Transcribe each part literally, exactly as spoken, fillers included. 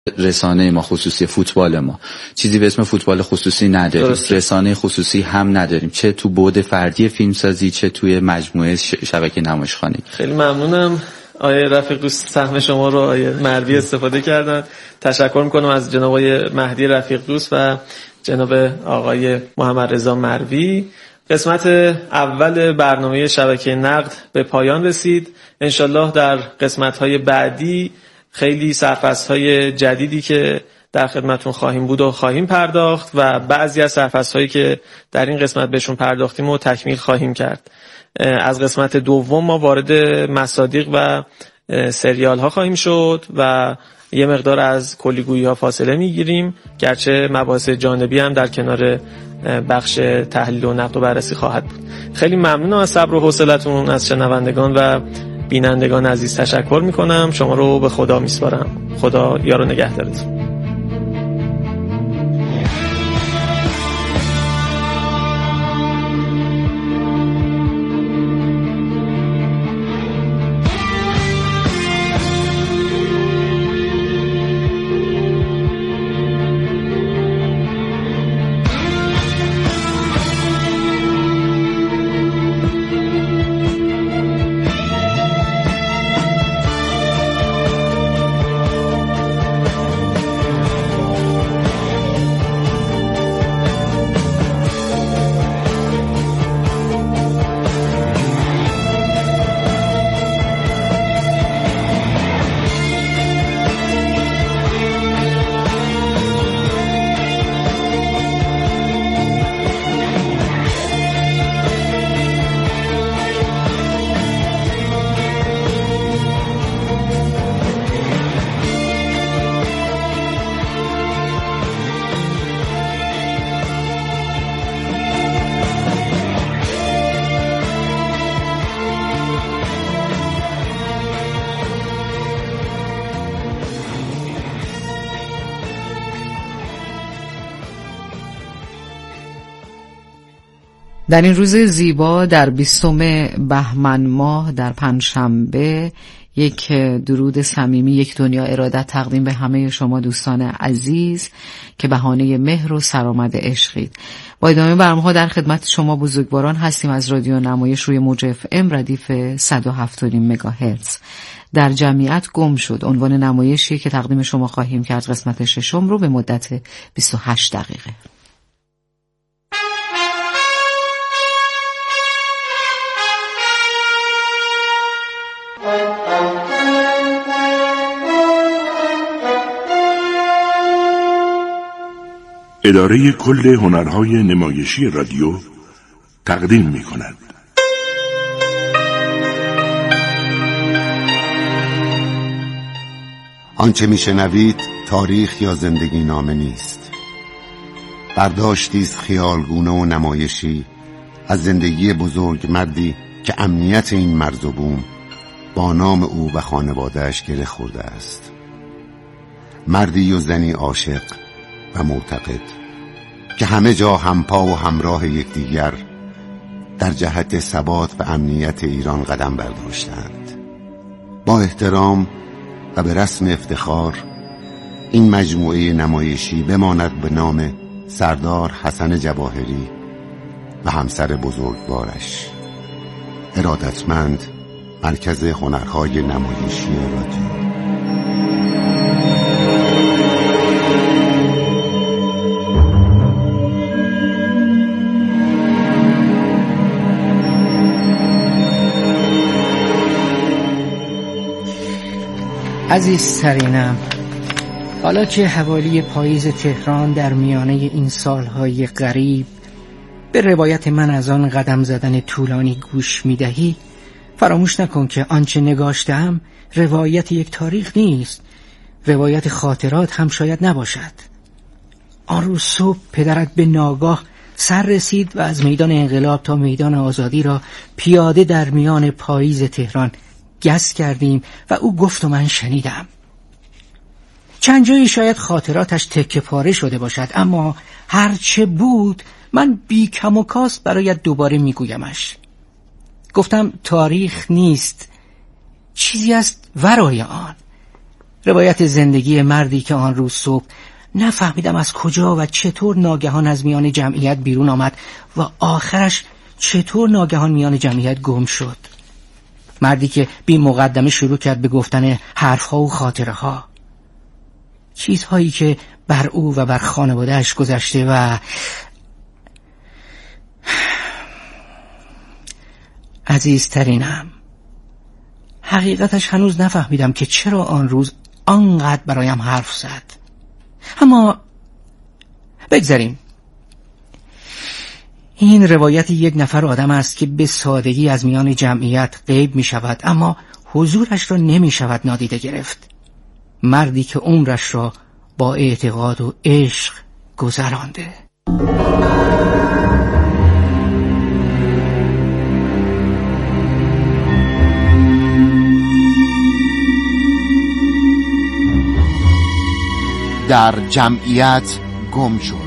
رسانه ما خصوصی فوتبال ما چیزی به اسم فوتبال خصوصی نداریم. درسته. رسانه خصوصی هم نداریم، چه تو بعد فردی فیلمسازی چه توی مجموعه شبکه نمایشخوانی. خیلی ممنونم آقای رفیق دوست، سهم شما رو آقای مردی استفاده کردن. تشکر میکنم از جناب آقای مهدی رفیق دوست و جناب آقای محمد رضا مروی. قسمت اول برنامه شبکه نقد به پایان رسید. انشالله در قسمت‌های بعدی خیلی سرفصل‌های جدیدی که در خدمتون خواهیم بود و خواهیم پرداخت و بعضی از سرفصل‌هایی که در این قسمت بهشون پرداختیم و تکمیل خواهیم کرد. از قسمت دوم ما وارد مصادیق و سریال ها خواهیم شد و یه مقدار از کلیگویی ها فاصله میگیریم، گرچه مباحث جانبی هم در کنار بخش تحلیل و نقد و بررسی خواهد بود. خیلی ممنونم از صبر و حوصلتون. از شنوندگان و بینندگان عزیز تشکر میکنم. شما رو به خدا میسپارم. خدا یار و نگهدارتون. در این روز زیبا در بیستم بهمن ماه در پنجشنبه یک درود صمیمی، یک دنیا ارادت تقدیم به همه شما دوستان عزیز که بهانه مهر و سرآمد عشقید. با ادامه برنامه‌ها در خدمت شما بزرگواران هستیم از رادیو نمایش روی موج اف ام ردیف صد و هفت و نیم مگاهرتز. در جمعیت گم شد عنوان نمایشی که تقدیم شما خواهیم کرد قسمت ششم رو به مدت بیست و هشت دقیقه. اداره کل هنرهای نمایشی رادیو تقدیم می کند. آنچه می شنوید تاریخ یا زندگی نامه نیست، برداشتیست خیالگونه و نمایشی از زندگی بزرگ مردی که امنیت این مرز و بوم با نام او و خانوادهش گره خورده است. مردی و زنی عاشق و معتقد که همه جا همپا و همراه یکدیگر در جهت ثبات و امنیت ایران قدم برداشتند. با احترام و به رسم افتخار این مجموعه نمایشی بماند به نام سردار حسن جواهری و همسر بزرگوارش. ارادتمند مرکز هنرهای نمایشی رادیو. عزیزترینم، حالا که حوالی پاییز تهران در میانه این سالهای غریب به روایت من از آن قدم زدن طولانی گوش میدهی، فراموش نکن که آنچه نگاشتم روایت یک تاریخ نیست، روایت خاطرات هم شاید نباشد. آن روز صبح پدرت به ناگاه سر رسید و از میدان انقلاب تا میدان آزادی را پیاده در میان پاییز تهران گست کردیم و او گفت و من شنیدم. چند جایی شاید خاطراتش تکه پاره شده باشد، اما هرچه بود من بی کم و کاست برایت دوباره میگویمش. گفتم تاریخ نیست، چیزی است ورای آن، روایت زندگی مردی که آن روز صبح نفهمیدم از کجا و چطور ناگهان از میان جمعیت بیرون آمد و آخرش چطور ناگهان میان جمعیت گم شد. مردی که بی مقدمه شروع کرد به گفتن حرفها و خاطره ها، چیزهایی که بر او و بر خانوادهش گذشته و عزیزترینم، حقیقتش هنوز نفهمیدم که چرا آن روز آنقدر برایم حرف زد. اما بگذاریم. این روایت یک نفر آدم است که به سادگی از میان جمعیت غیب می شود، اما حضورش را نمی شود نادیده گرفت. مردی که عمرش را با اعتقاد و عشق گذرانده. در جمعیت گم شد.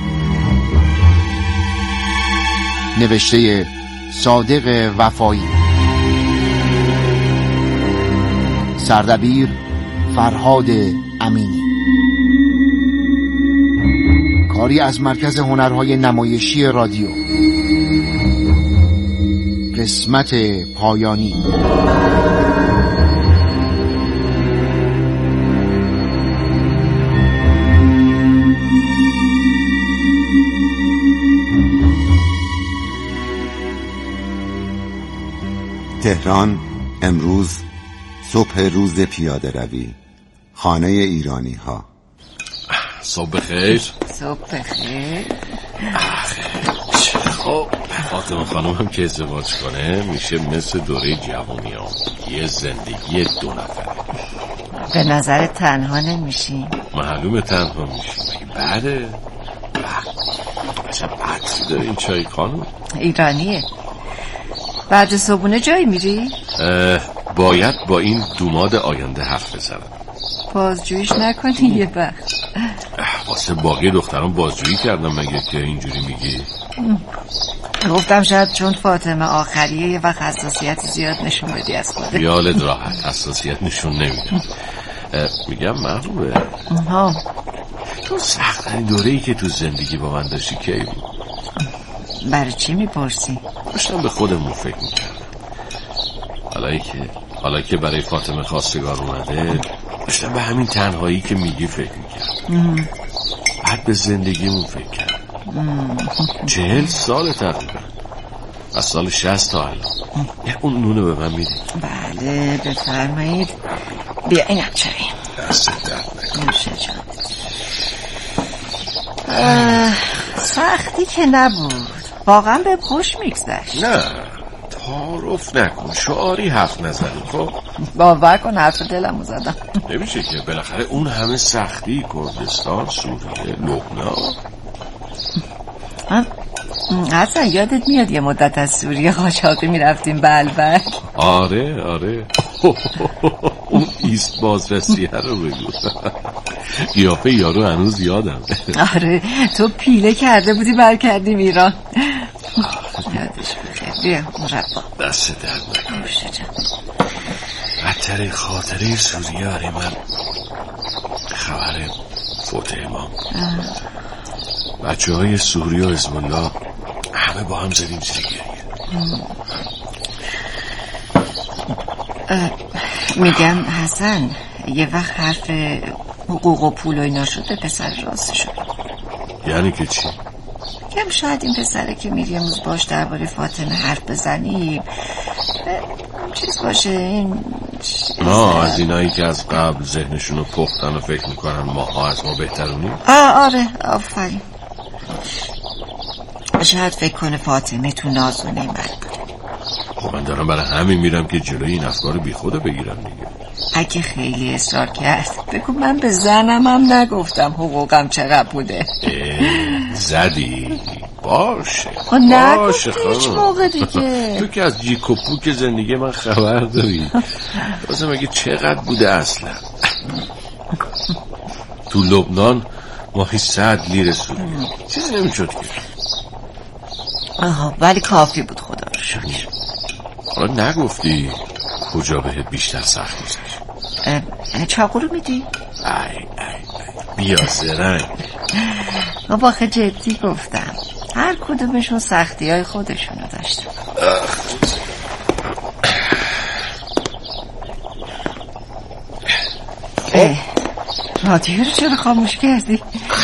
نوشته صادق وفایی، سردبیر فرهاد امینی، کاری از مرکز هنرهای نمایشی رادیو. قسمت پایانی. تهران، امروز صبح روز پیاده روی، خانه ایرانی ها. صبح بخیر. صبح بخیر. خب فاطمه خانم هم که ازدواج کنه میشه مثل دوره جوانی ها، یه زندگی دو نفره. به نظر تنها نمیشی؟ معلومه تنها میشی. بله عجب عطری داره این چای خانم. ایرانیه. بعد صبحونه جایی میری؟ باید با این دوماد آینده حرف بزنم. بازجوییش نکنی یه وقت. واسه باقی دختران بازجویی کردم مگه که اینجوری میگی؟ گفتم شاید چون فاطمه آخریه یه وقت حساسیت زیاد نشون بدی از خودت. خیالت راحت، حساسیت نشون نمیدم. میگم محبوبه ها، تو سخت‌ترین دوره‌ای که تو زندگی با من داشتی کی بود؟ برای چی میپرسی؟ داشتم به خودمون فکر میکردم. حالا که حالا که برای فاطمه خواستگار اومده، داشتم به همین تنهایی که میگی فکر میکردم. بعد به زندگیمون فکر کردم. چهل سال تقریبا، از سال شصت تا الان. یه اون نونو به من میدی؟ بله بفرمایید. بیا اینم چایی. دست درد نکنه. نوشه جان. سختی که نبود، واقعا به خوش میگذشت. نه تعارف نکن، شعاری حرف نزدی. خب باور کن حرف دلمو زدم. نمیشه که بالاخره اون همه سختی، کردستان، سوریه، لبنان. حسن یادت میاد یه مدت از سوریه قاچاقی میرفتیم بلبک؟ آره آره اون ایست بازرسیه رو بگو. قیافه یارو هنوز یادم. آره تو پیله کرده بودی برگردیم ایران. یادش بخیر. بیا مربا. دست درد نکنه. بدترین خاطره سوریه برای من خبر فوت امام. بچه های سوریه و حزب الله همه با هم زدیم زیر گریه. میگم حسن یه وقت حرف حقوق و پول و اینا شد به پسر راست شد. یعنی که چی؟ میگم شاید این پسره که میری امروز باش درباره فاطمه حرف بزنیم چیز باشه. این ما از اینایی که از قبل ذهنشونو پختن و فکر میکنن ماها از ما بهترونیم. آه آره آفرین. شاید فکر کنه فاطمه تو ناز و نعمت بود. خب من دارم برای همین میرم که جلوی این افکار بی خودو بگیرم دیگه. اگه خیلی اصرار کرد بگو من به زنم هم نگفتم حقوقم چقدر بوده. زدی باشه باشه هیچ موقع دیگه. تو که از جیک و پوک زندگی من خبر داری. بازم اگه چقدر بوده اصلا. تو لبنان ماهی صد لیره سوریه چیزی نمیشد که. آها ولی کافی بود خدا رو شکر. حالا نگفتی کجا بهت بیشتر سخت می‌گذشت؟ چاقو رو میدی؟ ای ای بیا زرنگ. بابا خیلی جدی گفتم، هر کدومشون سختی های خودشونو داشتن. رادیو رو چرا خاموش کردی؟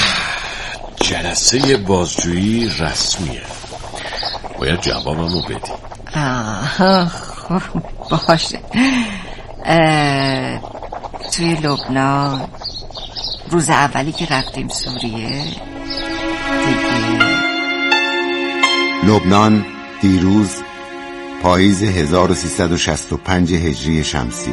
جلسه بازجویی رسمیه، باید جوابمو بدی. آه خب باشه. توی لبنان روز اولی که رفتیم سوریه دیگه. لبنان دیروز پاییز هزار و سیصد و شصت و پنج هجری شمسی.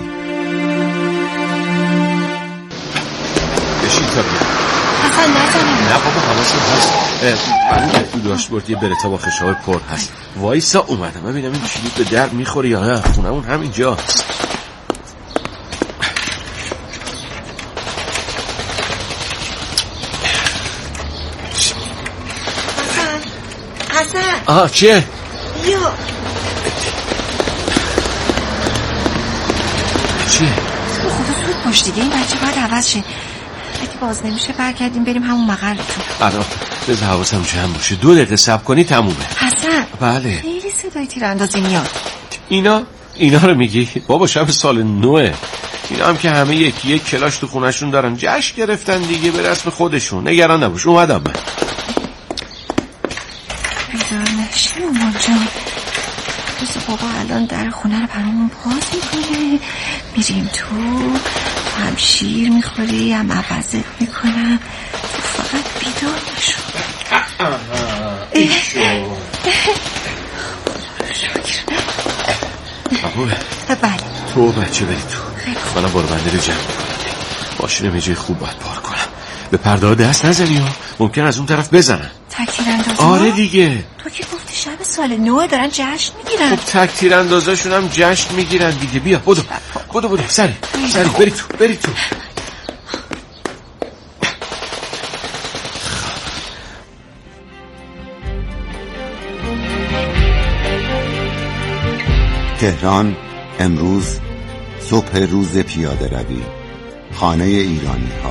بشین تا بیا. اصلا نزنم. نه بابا حواسم هست. برای تو داشبورد یه برتا با خشاب پر هست. وایسا اومدم ببینم این کلید به در میخوره یا نه. خونمون همینجاست. حسن آه چیه؟ بیا. چیه؟ تو خدا سود باش دیگه، این بچه باید عوض شه. اگه باز نمیشه برگردیم بریم همون مقرتون. آره بذار حواسم جمع باشه، دو دقیقه صبر کنی تمومه. حسن بله خیلی صدای تیراندازی میاد. اینا اینا رو میگی؟ بابا شب سال نوه، اینا هم که همه یکی یک کلاش تو خونشون دارن جشن گرفتن دیگه به رسم خودشون. نگران نباش اومدم من. بیدار نشی اومد جان. بسه بابا الان در خونه رو برامون باز میکنه، میریم تو هم شیر میخوری هم عوضت میکنم، تو فقط بیدار نشو. بابا بله تو بچه بری تو، منم بارو بنده رو جمع میکنم. ماشینم یه جای خوب باید پارک کنم. به پرده ها دست نزنی ها، ممکن از اون طرف بزنن. تکتیر اندازه؟ آره دیگه. تو که گفتی شب سال نوه دارن جشن میگیرن. خب تکتیر اندازه شون هم جشن میگیرن دیگه. بیا بدو بدو بدو سری سری بری تو بری تو. تهران امروز صبح روز پیاده روی، خانه ایرانی ها.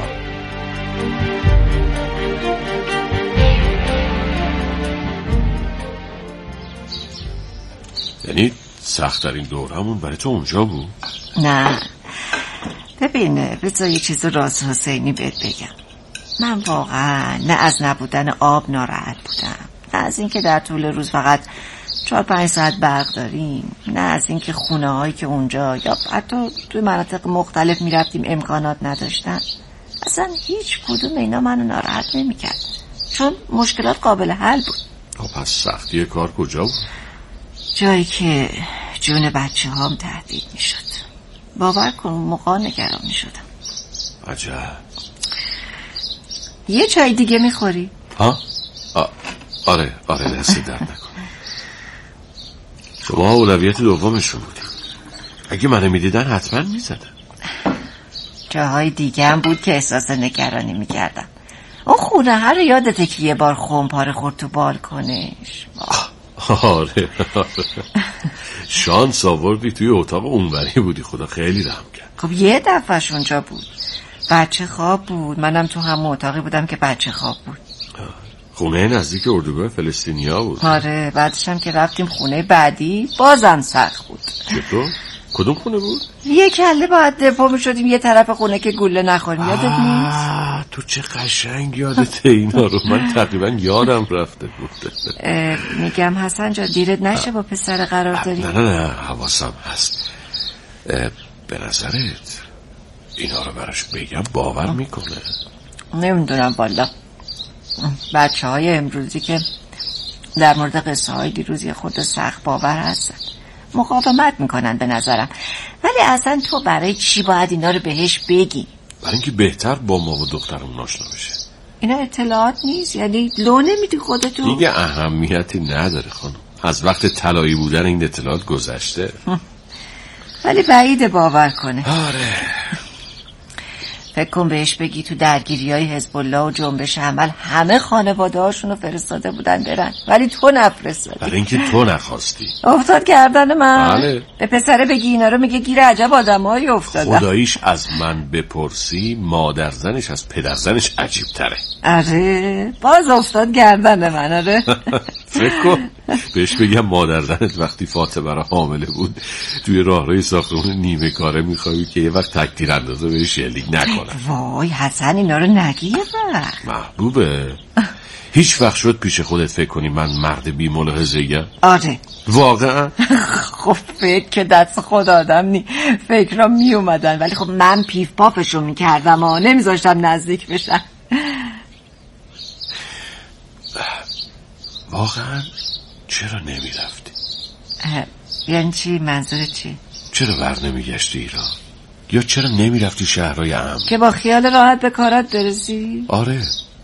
یعنی سخت‌ترین دورمون برای تو اونجا بود؟ نه ببین بذار یه چیز راز حسینی بهت بگم. من واقعا نه از نبودن آب ناراحت بودم، نه از اینکه در طول روز فقط چهار پنج ساعت برق داریم، نه از اینکه خونه هایی که اونجا یا حتی توی مناطق مختلف میرفتیم امکانات نداشتن. اصلا هیچ کدوم اینا منو ناراحت نمیکرد، چون مشکلات قابل حل بود. خب پس سختی کار کجا بود؟ جایی که جون بچه هام تهدید میشد. باور کن موقع نگران میشدم. عجب. یه چای دیگه میخوری؟ ها؟ آ... آره آره دست درد نکن. شما اولویت دومشون بودی. اگه منو میدیدن حتما میزدن. جاهای دیگه هم بود که احساس نگرانی میکردم. اون خونه هر یادته که یه بار خمپاره خورد تو بالکنش. آره آره شانس آوردی توی اتاق اونوری بودی، خدا خیلی رحم کرد. خب یه دفعهش اونجا بود، بچه خواب بود، منم تو همون اتاقی بودم که بچه خواب بود. خونه نزدیک اردوگاه فلسطینیا بود. آره بعدش هم که رفتیم خونه بعدی بازم سخت بود. چطور؟ کدوم خونه بود؟ یه کله باید دپو میشدیم یه طرف خونه که گوله نخوریم، یادت نیست؟ تو چه قشنگ یادته اینا رو، من تقریبا یادم رفته بود. میگم حسن جان دیرت نشه با پسر قرار داری؟ نه نه نه حواسم هست. به نظرت اینا رو براش بگم باور میکنه؟ نمیدونم والا. بچه های امروزی که در مورد قصه های دیروزی خود سخت باور هستن، مقاومت میکنن به نظرم. ولی اصلا تو برای چی باید اینا رو بهش بگی؟ برای اینکه بهتر با ما و دخترمون آشنا بشه. اینا اطلاعات نیست، یعنی لو نمیدی خودتو؟ دیگه اهمیتی نداره خانم، از وقت طلایی بودن این اطلاعات گذشته. ولی بعید باور کنه. آره فکر کن بهش بگی تو درگیری های حزب الله و جنبش عمل همه خانواده هاشون رو فرستاده بودن برن، ولی تو نفرستادی. برای اینکه تو نخواستی. افتاد گردن من. بله. به پسره بگی اینا رو، میگه گیر عجب آدمایی افتادن. خداییش از من بپرسی مادر زنش از پدر زنش عجیب تره. آره باز افتاد گردن من. آره فکر کن بهش بگم مادر زنت وقتی فاطمه را حامله بود توی راهروی ساختمون نیمه کاره میخوایی که یه وقت تکتیر اندازه بهش شلیک نکنن. وای حسن اینا رو نگی وقت محبوبه. هیچ وقت شد پیش خودت فکر کنی من مرد بی ملاحظه‌ایم؟ آره واقعا. خب فکر که دست خود آدم نی، فکر را می اومدن، ولی خب من پیف پافشو میکردم و نمیذاشتم نزدیک بشن. واقعا چرا نمیرفتی؟ یعنی چی؟ منظورت چی؟ چرا بر نمیگشتی ایران؟ یا چرا نمیرفتی شهرهای امن که با خیال راحت به کارات برسی؟ آره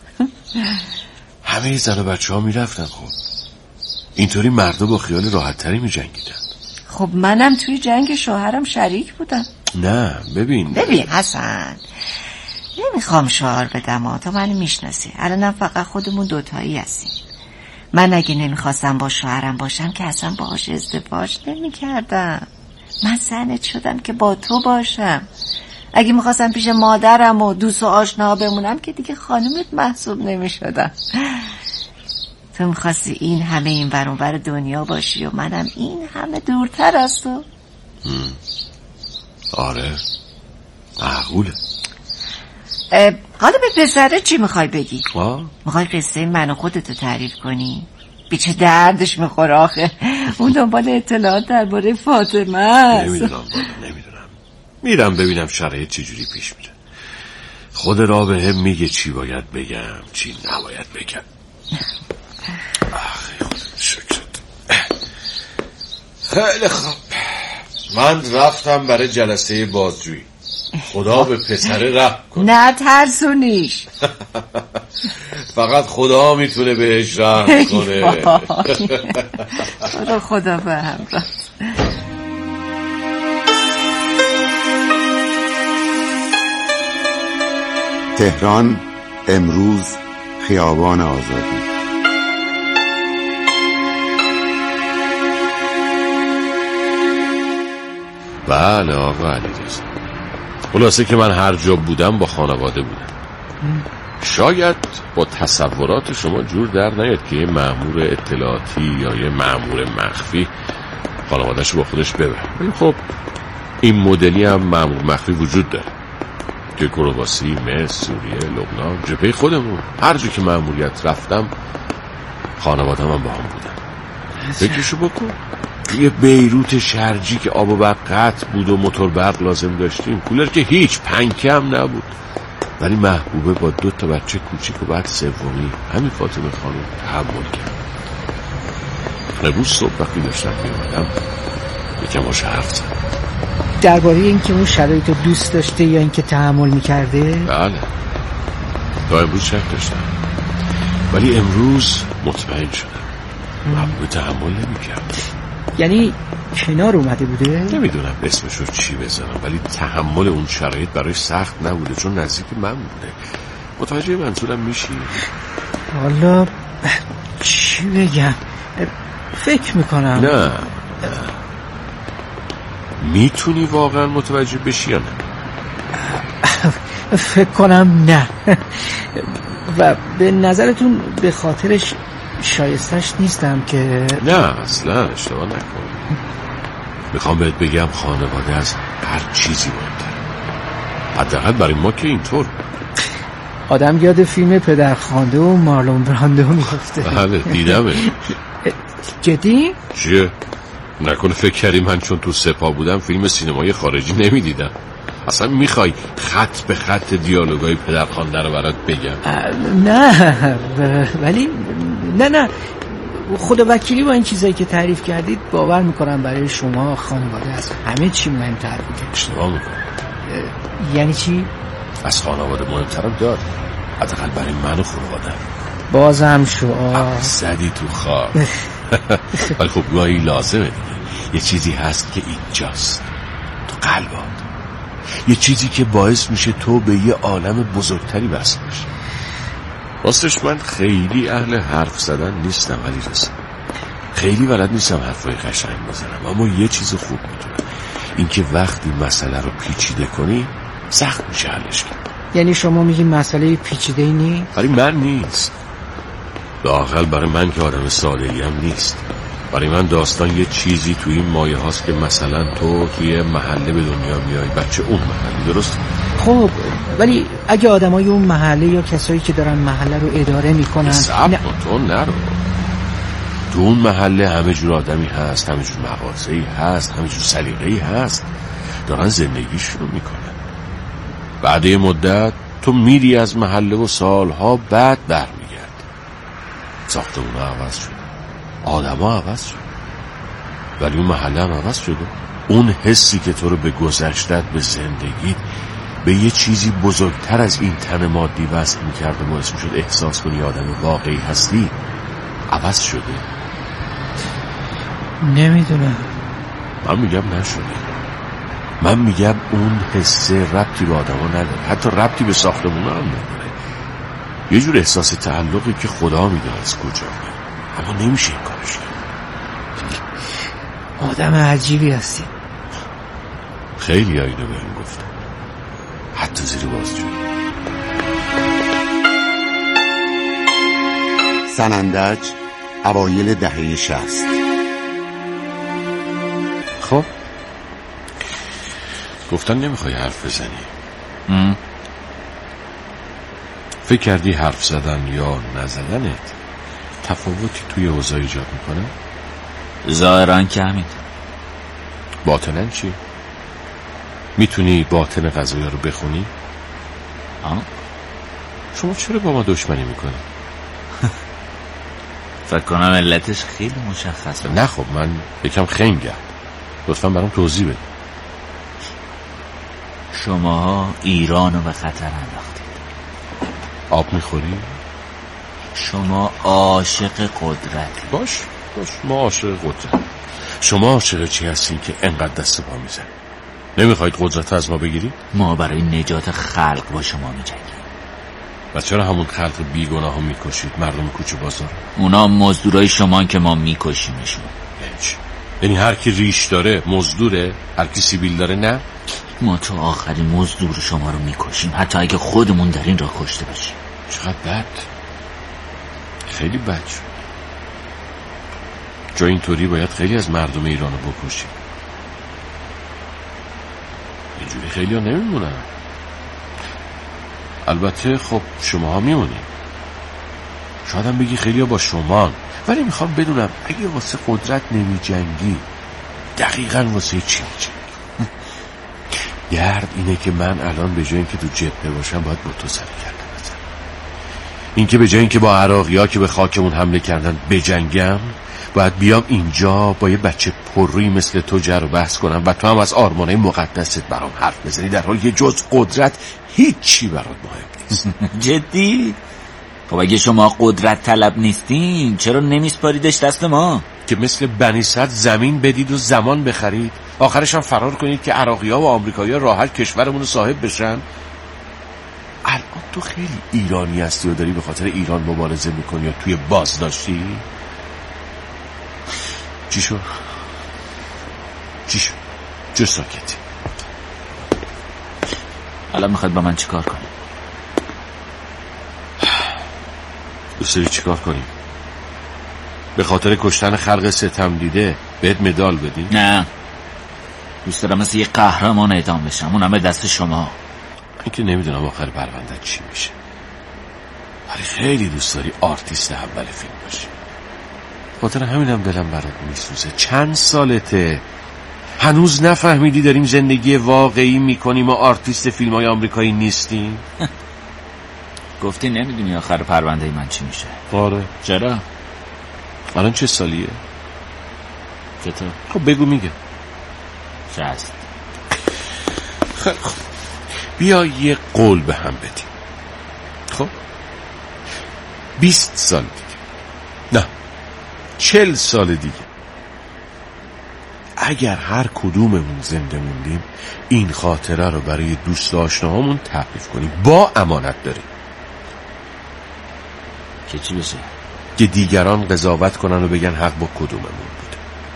همه زن و بچه ها میرفتن. خب اینطوری مردا با خیال راحت تری میجنگیدن. خب منم توی جنگ شوهرم شریک بودم. نه ببین ببین حسن، نمیخوام شعار بدم تا منو میشناسی، الانم فقط خودمون دوتایی هستیم. من اگه نمیخواستم با شوهرم باشم که اصلا باهاش ازدواج نمیکردم. من زنت شدم که با تو باشم. اگه میخواستم پیش مادرم و دوست و آشنا بمونم که دیگه خانومت محسوب نمیشدم. تو میخواستی این همه این ور اون ور دنیا باشی و منم این همه دورتر از تو. آره معقوله. حالا به پسره چی میخوای بگی؟ آه؟ میخوای قصه من و خودتو تعریف کنی؟ بیچه دردش میخوره آخه. اون دنبال اطلاعات درباره فاطمه است. نمیدونم بالا نمیدونم. میرم ببینم شرایط چجوری پیش میره. خود را به هم میگه چی باید بگم چی نباید بگم. آخی خودم شکرت. خیلی خوب، من رفتم برای جلسه بازجویی. خدا به پسره رحم کنه. نه ترسونیش. فقط خدا میتونه بهش رحم کنه. خدا خدا به همراه. تهران، امروز، خیابان آزادی. بله آقا علیرضا، خلاصه که من هر جا بودم با خانواده بودم. شاید با تصورات شما جور در نیاد که یه مأمور اطلاعاتی یا یه مأمور مخفی خانواده‌شو با خودش ببره، ولی خب این مدلی هم مأمور مخفی وجود داره. که کرواسی، مصر، سوریه، لبنان، جبهه خودمون، هر جا که مأموریت رفتم خانواده‌م هم با هم بودن. فکرشو بکن، یه بیروت شرجی که آب و برق قطع بود و موتور برق لازم داشتیم، کولر که هیچ، پنکه هم نبود، ولی محبوبه با دو تا بچه کوچیک و بعد سومی همین فاطمه خانم تحمل کرد. روز صبح وقتی داشتم میومدم یکم باشه حرف زد درباره اینکه اون شرایط رو دوست داشته یا اینکه تحمل میکرده. بله تا امروز شک داشتم، ولی امروز مطمئن شدم محبوبه تحمل نمیکرد. یعنی کنار اومده بوده؟ نمیدونم اسمش رو چی بزنم، ولی تحمل اون شرایط برایش سخت نبوده چون نزدیک من بوده. متوجه منظورم میشی؟ حالا چی بگم، فکر میکنم نه میتونی واقعا متوجه بشی یا نه؟ فکر کنم نه. و به نظرتون به خاطرش شایستش نیستم که؟ نه اصلا اشتباه نکن. میخوام بهت بگم خانواده از هر چیزی مهمتره، حداقل برای ما که اینطور. آدم یاد فیلم پدرخوانده و مارلون براندو میفته. بله دیدمه. جدی؟ چیه؟ نکنه فکر کردی من چون تو سپاه بودم فیلم سینمایی خارجی نمیدیدم؟ اصلا میخوای خط به خط دیالوگای پدرخوانده رو برات بگم؟ نه ولی نه نه خدا وکیلی با این چیزایی که تعریف کردید باور میکنم برای شما خانواده از همه چی مهمتر بوده. اشتباه میکنم. یعنی چی؟ از خانواده مهمترم دار، حداقل برای من و خانواده. بازم شعار زدی تو خواب. ولی خب گاهی لازمه دیگه، یه چیزی هست که اینجاست تو قلبات، یه چیزی که باعث میشه تو به یه عالم بزرگتری وصل بشی. راستش من خیلی اهل حرف زدن نیستم علیرضا، خیلی بلد نیستم حرفای قشنگ بزنم، اما یه چیز خوب میدونم، اینکه وقتی مسئله رو پیچیده کنی سخت میشه حلش کرد. یعنی شما میگی مسئله پیچیده ای نیست؟ برای من نیست، لااقل برای من که آدم ساده‌ای هم نیست. برای من داستان یه چیزی توی این مایه هاست که مثلا تو توی محله به دنیا میای، بچه اون محله، درست؟ خب ولی اگه آدمای اون محله یا کسایی که دارن محله رو اداره میکنن صبر کن، تو نرو. تو اون محله همه جور آدمی هست، همه جور مغازه‌ای هست، همه جور سلیقه‌ای هست، دارن زندگیشون میکنن. بعد یه مدت تو میری از محله و سالها بعد برمیگردی، ساختمونا عوض شد، آدما عوض شد، ولی اون محله هم عوض شده. اون حسی که تو رو به گذشتت، به زندگیت، به یه چیزی بزرگتر از این تن مادی وصل میکرد و باعث میشد احساس کنی آدم واقعی هستی، عوض شده. نمیدونم. من میگم نشده. من میگم اون حسه ربطی به آدم ها نداره، حتی ربطی به ساختمون هم نداره. یه جور احساس تعلقی که خدا میدونه از کجا میاد، اما نمیشه این کارش کرد. آدم عجیبی هستی. خیلی هایی رو بهم گفتم، حتی زیر بازجویی. سنندج اوایل دهه شصت. خب گفتن نمیخوای حرف بزنی. ام. فکر کردی حرف زدن یا نزدنت تفاوتی توی اوضاع ایجاد میکنه؟ ظاهرا که همین. باطنن چی؟ میتونی باطن قضایا رو بخونی؟ آه؟ شما چرا با ما دشمنی میکنی؟ فکر کنم علتش خیلی مشخصه. نه خب من یکم خنگم، لطفا برام توضیح بده. شما ایرانو به خطر انداختید. آب میخوری؟ شما عاشق قدرتی. باش باش ما عاشق قدرت. شما عاشق چی هستین که انقدر دست پا میزنی؟ نمیخواید قدرت از ما بگیرید؟ ما برای نجات خلق با شما میجنگیم. و چرا همون خلق بیگناه ها میکشید؟ مردم کوچه بازار اونا مزدورای شما که ما میکشیمشون. یعنی چی؟ یعنی هر کی ریش داره مزدوره، هر کی سیبیل داره نه؟ ما تو آخرین مزدور شما رو میکشیم، حتی اگه خودمون در این راه کشته باشیم. چقدر بد، خیلی بد شد. جا اینطوری باید خیلی از مردم ایران رو بکشیم. اینجوری خیلی ها نمیمونن. البته خب شما ها میمونیم، شاید هم بگی خیلی ها با شما، ولی میخوام بدونم اگه واسه قدرت نمی جنگی دقیقا واسه چی می جنگی؟ درد اینه که من الان به جای اینکه تو جبهه باشم باید با تو سر کردم بزنم. این که به جای اینکه با عراقی ها که به خاکمون حمله کردن بجنگم، باید بیام اینجا با یه بچه پررویی مثل تو جر و بحث کنم و تو هم از آرمانه مقدست برام حرف بزنی، در حالی که جز قدرت هیچی برات مهم نیست. جدی؟ خب اگه شما قدرت طلب نیستین چرا نمیسپاریدش دست ما؟ که مثل بنی صد زمین بدید و زمان بخرید، آخرش هم فرار کنید که عراقی ها و آمریکایی ها راحت کشورمون رو صاحب بشن. الان تو خیلی ایرانی هستی و داری به خاطر ایران مبارزه میکنی یا توی بازداشتی؟ چی شد؟ چی شد؟ جو ساکتی. الان میخواد با من چیکار کنی؟ دوست داری چیکار کنی؟ به خاطر کشتن خلق ستم دیده بهت مدال بدی؟ نه، دوست دارم مثل یه قهرمان اعدام بشم، اونم به دست شما. من که نمیدونم آخر پرونده چی میشه، ولی خیلی دوست داری آرتیست اول فیلم باشی. خاطر همینم دلم برات میسوزه. چند سالته هنوز نفهمیدی داریم زندگی واقعی میکنیم و آرتیست فیلم های آمریکایی نیستیم؟ گفتی نمیدونی آخر پرونده من چی میشه. آره. چرا؟ الان چه سالیه؟ چطور؟ خب بگو میگه. شست. خب بیا یه قول به هم بدیم. خب بیست سال دیگه، نه چل سال دیگه، اگر هر کدوممون زنده موندیم این خاطره رو برای دوست آشناهامون تعریف کنیم، با امانت داریم که چی بشه؟ که دیگران قضاوت کنن و بگن حق با کدوممون بوده.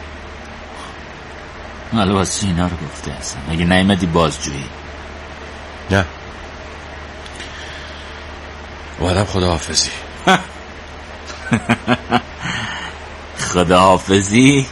حالا واسه اینا رو گفته هستم، مگه نیومدی بازجویی؟ نه، اومدم خداحافظی. خداحافظی؟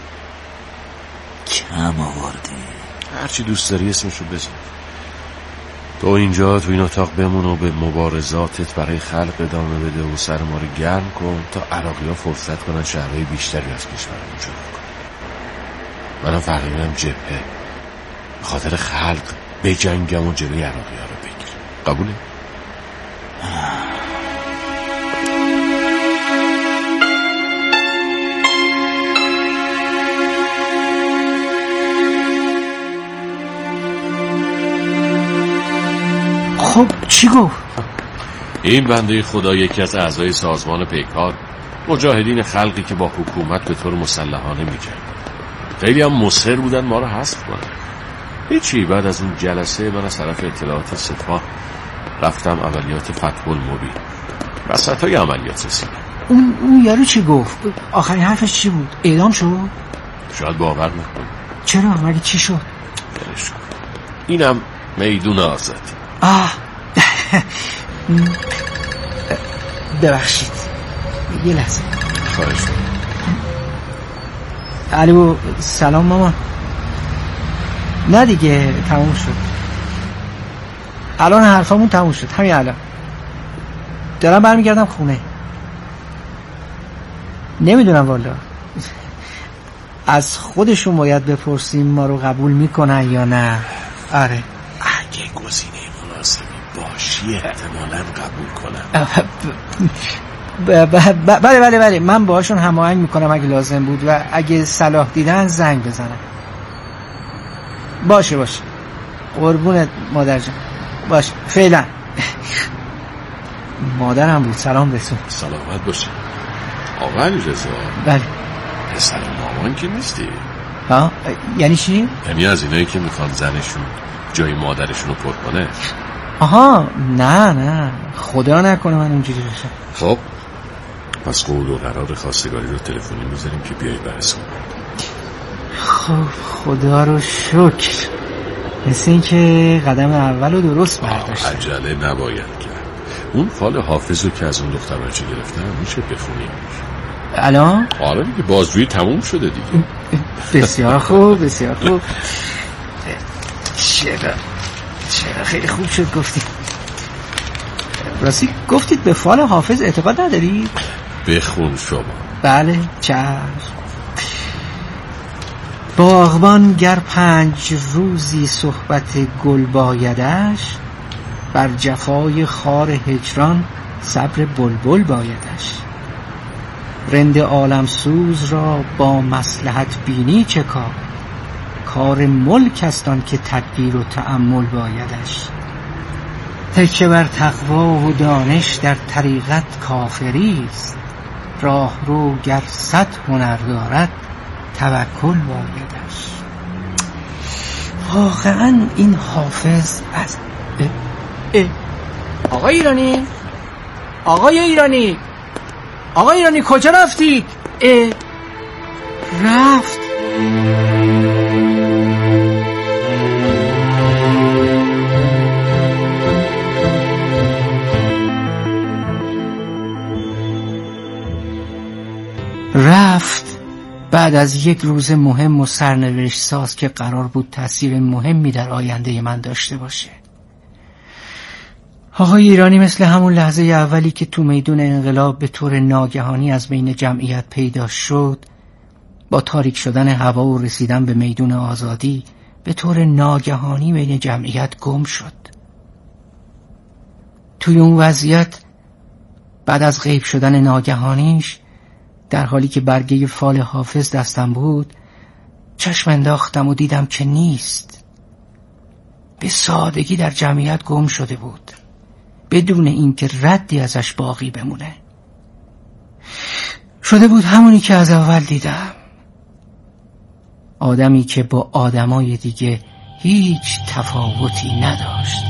کم آوردی. هرچی دوست داری اسمشو بزن. تو اینجا تو این اتاق بمون و به مبارزاتت برای خلق ادامه بده و سر ما رو گرم کن تا عراقی ها فرصت کنن شهرهای بیشتری از کشورمون جدا کنن. منم فرقیدم جبهه به خاطر خلق بجنگم و جلوی عراقی ها رو بگیرم. قبوله؟ خب چی گفت؟ این بنده خدا یکی از اعضای سازمان پیکار، مجاهدین خلقی که با حکومت به طور مسلحانه میجنگن، خیلی هم مصر بودن ما رو حذف کنن. هیچی، بعد از اون جلسه من از طرف اطلاعات سپاه رفتم عملیات فتح المبین، وسطای عملیات رسیدم. اون اون یارو چی گفت؟ آخرین حرفش چی بود؟ اعدام شد؟ شاید باور نکنی. چرا؟ مگه چی شد؟ برش کن. اینم میدون آزادی. آه ببخشید یه لحظه. خواهش می‌کنم. الو، سلام مامان. نه دیگه تموم شد، الان حرفامون تموم شد، همین الان دارم برمیگردم خونه. نمیدونم والا، از خودشون باید بپرسیم ما رو قبول میکنن یا نه. آره، اگه گزینه مناسبی باشی احتمالاً قبول کنم. بله بله بله، من باهاشون هماهنگ میکنم اگه لازم بود و اگه صلاح دیدن زنگ بزنم. باشه باشه، قربونت مادر جان، باشه فعلا. مادرم بود، سلام رسون. سلامت باشه آقا علیرضا. بله. پسر مامان که نیستی؟ ها؟ یعنی چی؟ یعنی از اینایی که میخوان زنشون جای مادرشون رو پر کنه. آها، نه نه، خدا نکنه من اونجوری بشم. خب پس قول و قرار خواستگاری رو تلفنی میذاریم که بیایی برسون. خب خدا رو شکر، مثل این که قدم اول رو درست برداشتم. عجله نباید کرد. اون فال حافظ رو که از اون دختر بچه گرفتن میشه بخونیم الان؟ آره دیگه، بازجویی تموم شده دیگه. بسیار خوب بسیار خوب. چرا چرا خیلی خوب شد گفتید. راستی گفتید به فال حافظ اعتقاد نداری؟ بخون شما. بله چشم. باغبان گر پنج روزی صحبت گل بایدش، بر جفای خار هجران صبر بلبل بایدش. رند عالم سوز را با مصلحت بینی چه کار، کار ملک است آن که تدبیر و تأمل بایدش. تکیه بر تقوا و دانش در طریقت کافری است، راه رو گر صد هنر دارد توکل بایدش. واقعا این حافظ از اه اه. آقای ایرانی، آقای ایرانی، آقای ایرانی کجا رفتید؟ اه رفت. رفت بعد از یک روز مهم و سرنوشت ساز که قرار بود تأثیر مهمی در آینده من داشته باشه. آقای ایرانی مثل همون لحظه اولی که تو میدون انقلاب به طور ناگهانی از بین جمعیت پیدا شد، با تاریک شدن هوا و رسیدن به میدون آزادی به طور ناگهانی بین جمعیت گم شد. توی اون وضعیت بعد از غیب شدن ناگهانیش، در حالی که برگه فال حافظ دستم بود، چشم انداختم و دیدم که نیست. به سادگی در جمعیت گم شده بود، بدون اینکه ردی ازش باقی بمونه. شده بود همونی که از اول دیدم. آدمی که با آدمای دیگه هیچ تفاوتی نداشت.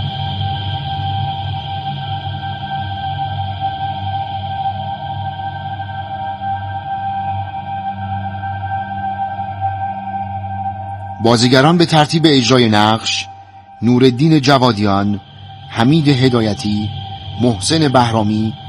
بازیگران به ترتیب اجرای نقش: نورالدین جوادیان، حمید هدایتی، محسن بهرامی،